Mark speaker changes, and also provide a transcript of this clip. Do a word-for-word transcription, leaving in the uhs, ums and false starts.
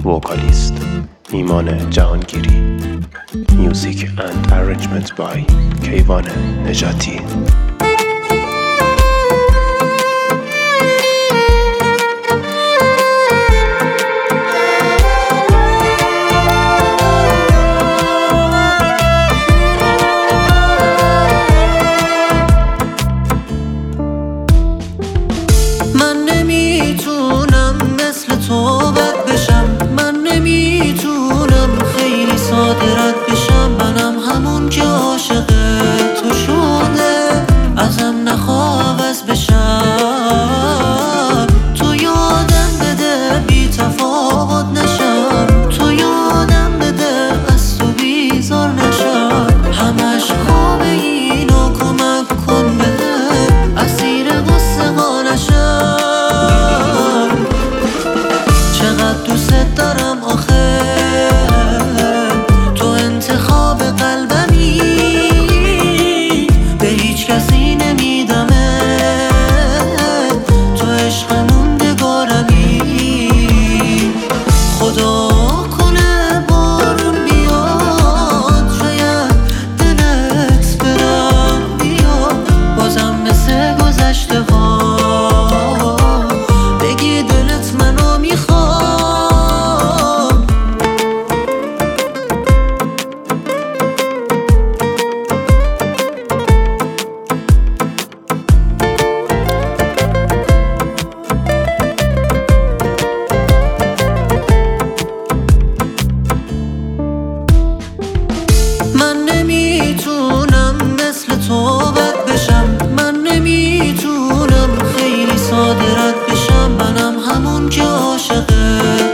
Speaker 1: وکالیست ایمان جهانگیری. Music and arrangement by کیوان نجاتی.
Speaker 2: من نمیتونم مثل تو بد بشم، من نمیتونم خیلی ساده رد بشم. منم همون که عاشق تو شده، ازم نخواه عوض بشم. تو یادم بده بی تفاوت نشم، تو یادم بده از تو بیزار نشم. همش خواب اینو کمک کن بده، اسیر غصه ها نشم. چقدر دوست دارم آخه، تو انتخاب قلبمی، به هیچ کسی نمیدمه، تو عشق موندگارمی. خدا کنه بارون بیاد، شاید دلت برم بیاد، بازم مثل گذشته ها بگی دلت منو میخواد. من نمیتونم مثل تو بد بشم، من نمیتونم خیلی ساده رد بشم. منم همون که عاشق